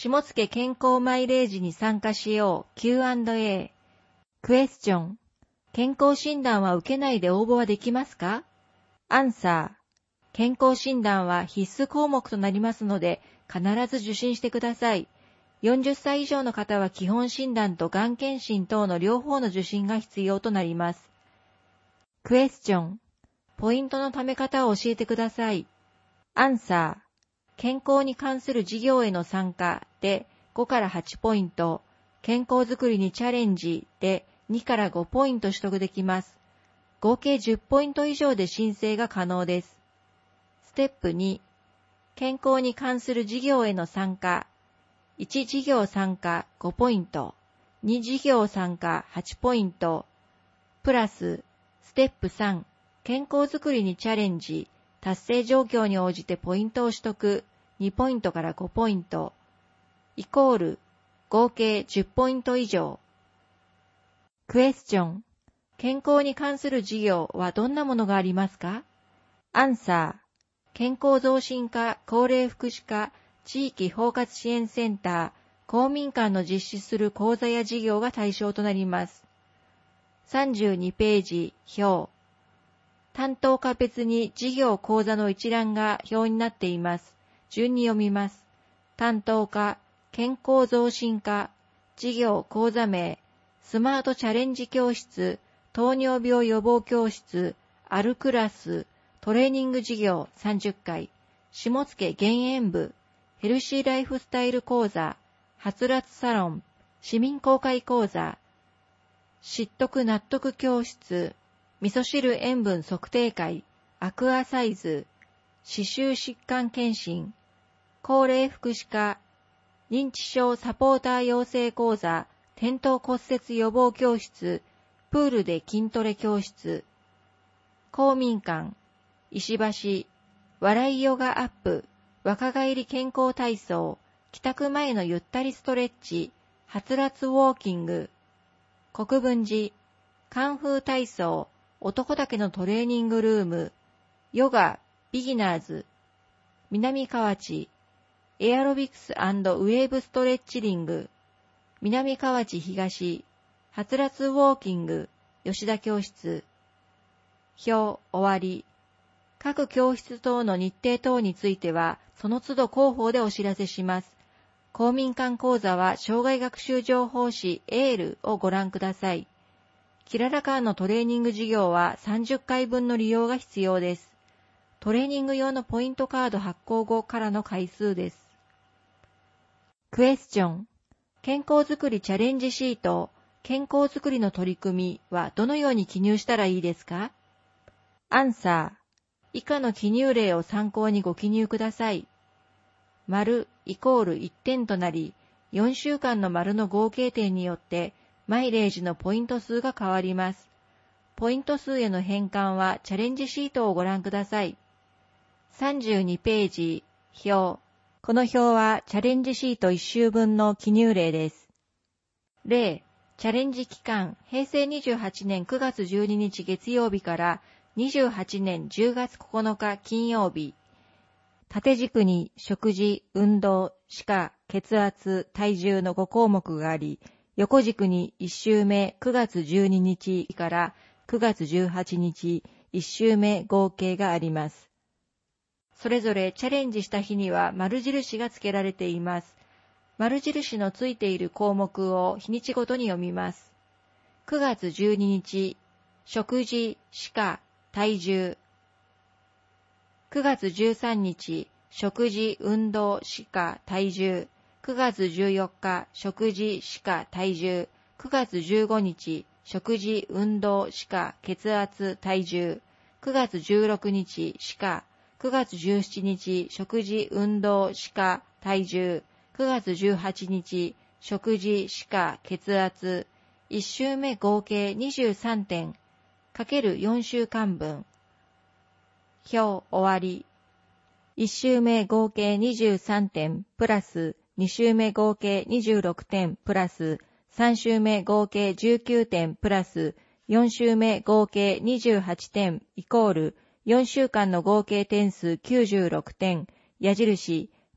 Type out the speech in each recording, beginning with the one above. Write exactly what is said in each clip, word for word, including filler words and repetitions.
下野健康マイレージに参加しよう キューアンドエー。クエスチョン。健康診断は受けないで応募はできますか？アンサー。健康診断は必須項目となりますので、必ず受診してください。よんじゅっさい以上の方は基本診断とがん検診等の両方の受診が必要となります。クエスチョン。ポイントの貯め方を教えてください。アンサー。健康に関する事業への参加でごからはちポイント、健康づくりにチャレンジでにからごポイント取得できます。合計じゅっポイント以上で申請が可能です。ステップに、健康に関する事業への参加、いち事業参加ごポイント、に事業参加はちポイント、プラス、ステップさん、健康づくりにチャレンジ、達成状況に応じてポイントを取得、にポイントからごポイント、イコール、合計じゅっポイント以上。クエスチョン。健康に関する事業はどんなものがありますか？アンサー。健康増進課、高齢福祉課、地域包括支援センター、公民館の実施する講座や事業が対象となります。さんじゅうにページ、表。担当課別に事業講座の一覧が表になっています。順に読みます。担当課、健康増進課、事業講座名、スマートチャレンジ教室、糖尿病予防教室、アルクラス、トレーニング事業さんじゅっかい、下野減塩部、ヘルシーライフスタイル講座、はつらつサロン、市民公開講座、知得納得教室、味噌汁塩分測定会、アクアサイズ、歯周疾患検診、高齢福祉課、認知症サポーター養成講座、転倒骨折予防教室、プールで筋トレ教室、公民館、石橋、笑いヨガアップ、若返り健康体操、帰宅前のゆったりストレッチ、はつらつウォーキング、国分寺、カンフー体操、男だけのトレーニングルーム、ヨガ、ビギナーズ、南河内、エアロビクス&ウェーブストレッチリング、南河内東、はつらつウォーキング、吉田教室。表、終わり。各教室等の日程等については、その都度広報でお知らせします。公民館講座は、障害学習情報誌エールをご覧ください。キララカーのトレーニング事業はさんじゅっかいぶんの利用が必要です。トレーニング用のポイントカード発行後からの回数です。クエスチョン。健康づくりチャレンジシート、健康づくりの取り組みはどのように記入したらいいですか？アンサー。以下の記入例を参考にご記入ください。丸イコールいってんとなり、よんしゅうかんの丸の合計点によって、マイレージのポイント数が変わります。ポイント数への変換はチャレンジシートをご覧ください。さんじゅうにページ、表。この表はチャレンジシートいっしゅうぶんの記入例です。例、チャレンジ期間、へいせいにじゅうはちねんくがつじゅうににち月曜日からにじゅうはちねんじゅうがつここのか金曜日。縦軸に食事、運動、歯科、血圧、体重のごこうもくがあり、横軸にいっしゅうめくがつじゅうににちからくがつじゅうはちにちいっしゅうめ合計があります。それぞれチャレンジした日には丸印が付けられています。丸印のついている項目を日にちごとに読みます。くがつじゅうににち、食事、歯科、体重。くがつじゅうさんにち、食事、運動、歯科、体重。くがつじゅうよっか、食事、歯科、体重。くがつじゅうごにち、食事、運動、歯科、血圧、体重。くがつじゅうろくにち、歯科。くがつじゅうしちにち、食事、運動、歯科、体重。くがつじゅうはちにち、食事、歯科、血圧。いっしゅうめ合計にじゅうさんてん、かけるよんしゅうかんぶん。表終わり。いっしゅうめ合計にじゅうさんてん、プラス、に週目合計にじゅうろくてん、プラス、さん週目合計じゅうきゅうてん、プラス、よん週目合計にじゅうはちてん、イコール、よんしゅうかんの合計点数きゅうじゅうろくてん、矢印、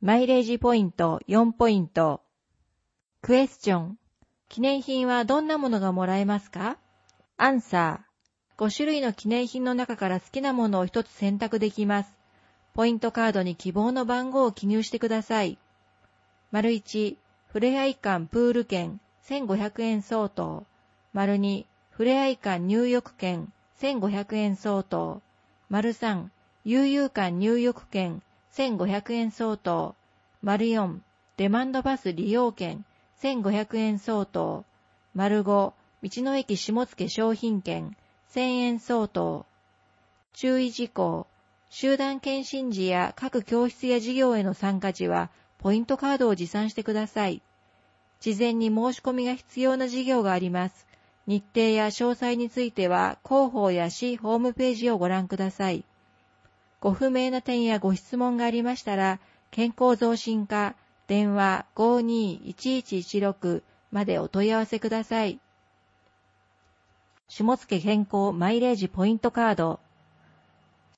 マイレージポイントよんポイント。クエスチョン。記念品はどんなものがもらえますか？アンサー。ご種類の記念品の中から好きなものを一つ選択できます。ポイントカードに希望の番号を記入してください。丸いち、ふれあい館プール券せんごひゃくえん相当。丸に、ふれあい館入浴券せんごひゃくえん相当。丸さん、悠々館入浴券せんごひゃくえん相当。丸よん、デマンドバス利用券せんごひゃくえん相当。丸ご、道の駅下野商品券せんえん相当。注意事項。集団検診時や各教室や授業への参加時は、ポイントカードを持参してください。事前に申し込みが必要な授業があります。日程や詳細については、広報や市ホームページをご覧ください。ご不明な点やご質問がありましたら、健康増進課電話 ごーにーいちいちいちろく までお問い合わせください。下野健康マイレージポイントカード。